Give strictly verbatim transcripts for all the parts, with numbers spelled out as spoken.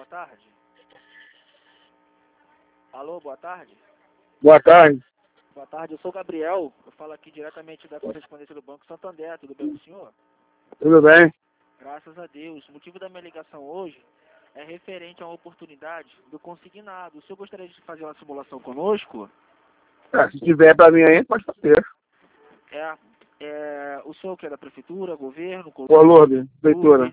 boa tarde. Alô, boa tarde. Boa tarde. Boa tarde, eu sou o Gabriel. Eu falo aqui diretamente da correspondência do Banco Santander. Tudo bem com o senhor? Tudo bem? Graças a Deus. O motivo da minha ligação hoje é referente a uma oportunidade do consignado. O senhor gostaria de fazer uma simulação conosco? É, se tiver para mim aí, pode fazer. É, é, o senhor que é da prefeitura, governo, Ô, Lourdes, prefeitura.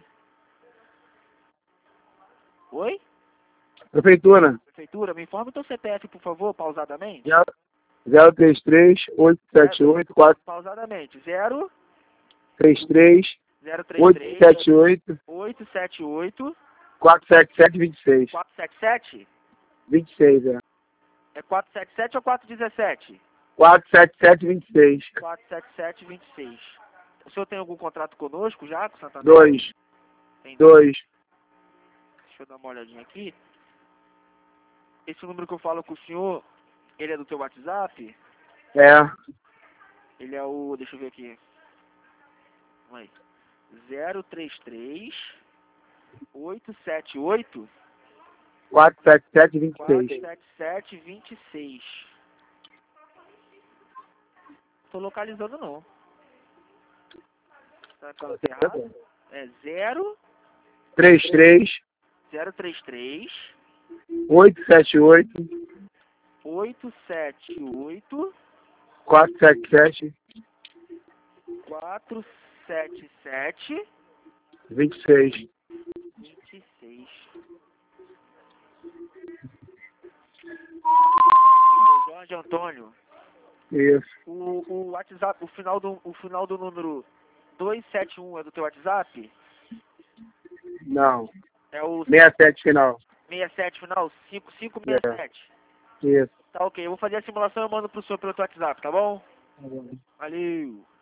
Oi? Prefeitura. Prefeitura, me informe o teu C P F, por favor, pausadamente. zero três três, oito sete oito, quatro Pausadamente. zero três três, zero três oito três, sete oito, oito sete oito, quatro sete sete, dois seis. quatro sete sete? vinte e seis, é. É quatro sete sete ou quatro um sete? quatro sete sete, vinte e seis. quatro sete sete, vinte e seis. O senhor tem algum contrato conosco já, com Santander? Dois. Tem Dois. Deixa eu dar uma olhadinha aqui. Esse número que eu falo com o senhor, ele é do teu WhatsApp? É. Ele é o... Deixa eu ver aqui. Aí. zero três três, oito sete oito, quatro sete sete, vinte e quatro seis. sete sete, vinte e seis. Tô localizando não. Tá falando errado? É zero três três, zero três três, oito sete oito, oito sete oito, quatro sete sete, quatro sete sete, vinte e seis. vinte e seis. Jorge Antônio. Isso. O, o WhatsApp, o final do, o final do número duzentos e setenta e um é do teu WhatsApp? Não. É o sessenta e sete final. sessenta e sete final? cinco cinco seis sete. Isso. Tá ok, eu vou fazer a simulação e eu mando pro senhor pelo teu WhatsApp, tá bom? Tá bom. Valeu.